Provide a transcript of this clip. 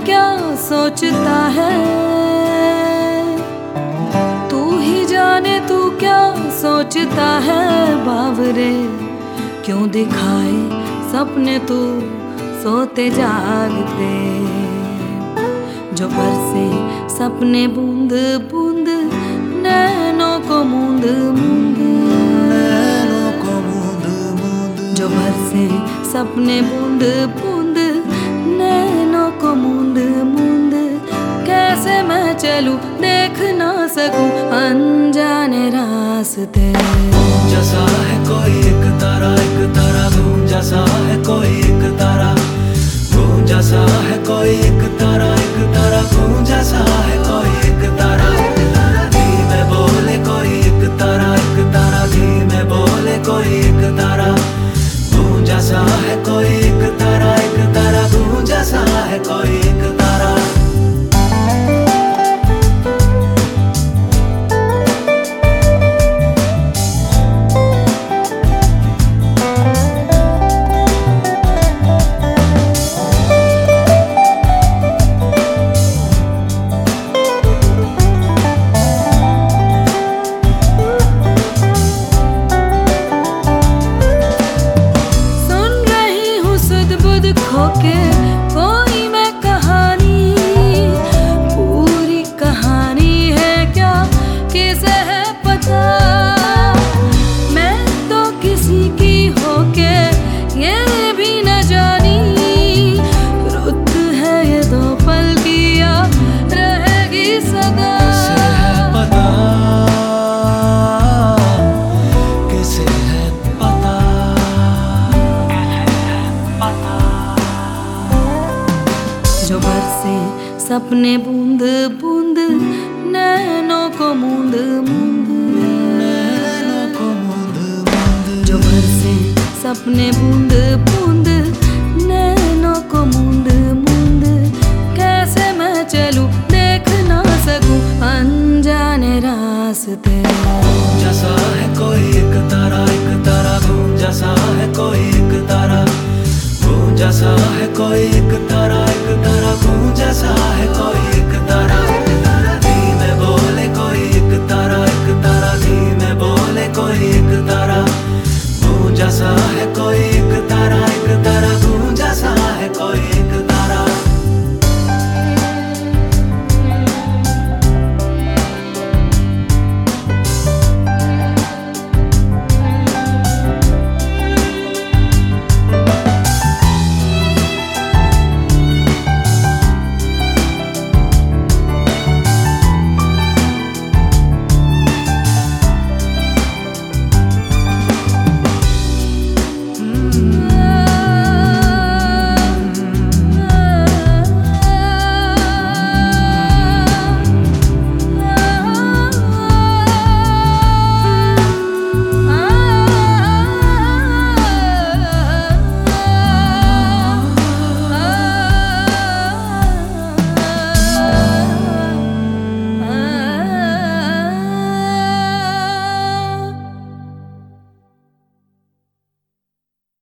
क्या सोचता है, तू ही जाने तू क्या सोचता है बावरे। क्यों दिखाए सपने तू सोते जागते, जो बरसे सपने बूंद बूंद नैनों को मूंद मूंद, जो बरसे सपने बूंद बूंद नैनों को मूंद मूंद। कैसे मैं चलूं देख ना सकूं अनजाने रास्ते। जैसा है कोई एक तारा गूंजा सा है कोई एक तारा, गूंजा सा है कोई एक तारा गूंजा सा है कोई एक तारा। धीमे बोले कोई एक तारा धीमे बोले कोई एक तारा, गूंजा सा है कोई एक तारा गूंजा सा है कोई एक तारा। खोके कोई मैं कहानी, पूरी कहानी है क्या किसे है पता। मैं तो किसी की होके ये भी न जानी, रुत है ये दो पल की या रहेगी सदा। किसे है पता, किसे है पता, जो बरसे सपने बूंद बूंद नैनों को मूंद मूंद, नैनों को मूंद मूंद, जो बरसे सपने बूंद बूंद नैनों को मूंद मूंद। कैसे मैं चलूं देख ना सकूं अनजाने रास्ते। गूंजा सा है कोई एक तारा गूंजा सा है कोई एक तारा, गूंजा सा है कोई एक तारा गूंजा सा है कोई